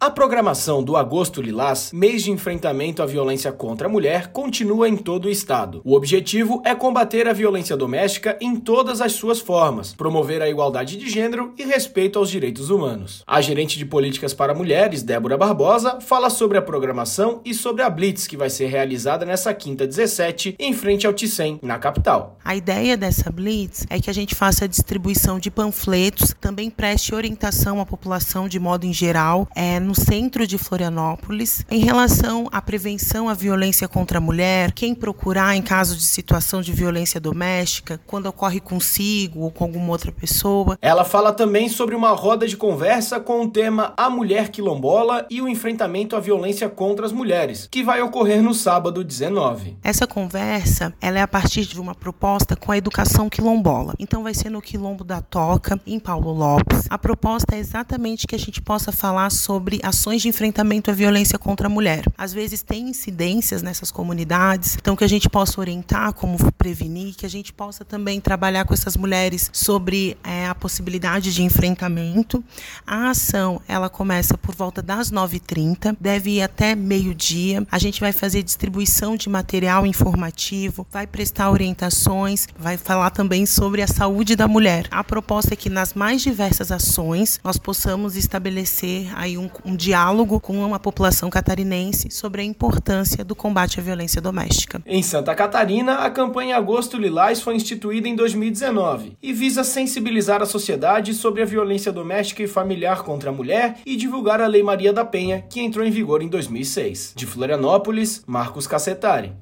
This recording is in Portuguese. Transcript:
A programação do Agosto Lilás, mês de enfrentamento à violência contra a mulher, continua em todo o estado. O objetivo é combater a violência doméstica em todas as suas formas, promover a igualdade de gênero e respeito aos direitos humanos. A gerente de políticas para mulheres, Débora Barbosa, fala sobre a programação e sobre a Blitz, que vai ser realizada nessa quinta 17, em frente ao Ticem, na capital. A ideia dessa Blitz é que a gente faça a distribuição de panfletos, também preste orientação à população de modo em geral, no centro de Florianópolis, em relação à prevenção à violência contra a mulher, quem procurar em caso de situação de violência doméstica, quando ocorre consigo ou com alguma outra pessoa. Ela fala também sobre uma roda de conversa com o tema A Mulher Quilombola e o enfrentamento à violência contra as mulheres, que vai ocorrer no sábado 19. Essa conversa, ela é a partir de uma proposta com a educação quilombola. Então vai ser no Quilombo da Toca, em Paulo Lopes. A proposta é exatamente que a gente possa falar sobre ações de enfrentamento à violência contra a mulher. Às vezes tem incidências nessas comunidades, então que a gente possa orientar como prevenir, que a gente possa também trabalhar com essas mulheres sobre a possibilidade de enfrentamento. A ação, ela começa por volta das 9h30, deve ir até meio-dia. A gente vai fazer distribuição de material informativo, vai prestar orientações, vai falar também sobre a saúde da mulher. A proposta é que nas mais diversas ações nós possamos estabelecer aí um diálogo com a população catarinense sobre a importância do combate à violência doméstica. Em Santa Catarina, a campanha Agosto Lilás foi instituída em 2019 e visa sensibilizar a sociedade sobre a violência doméstica e familiar contra a mulher e divulgar a Lei Maria da Penha, que entrou em vigor em 2006. De Florianópolis, Marcos Cassetari.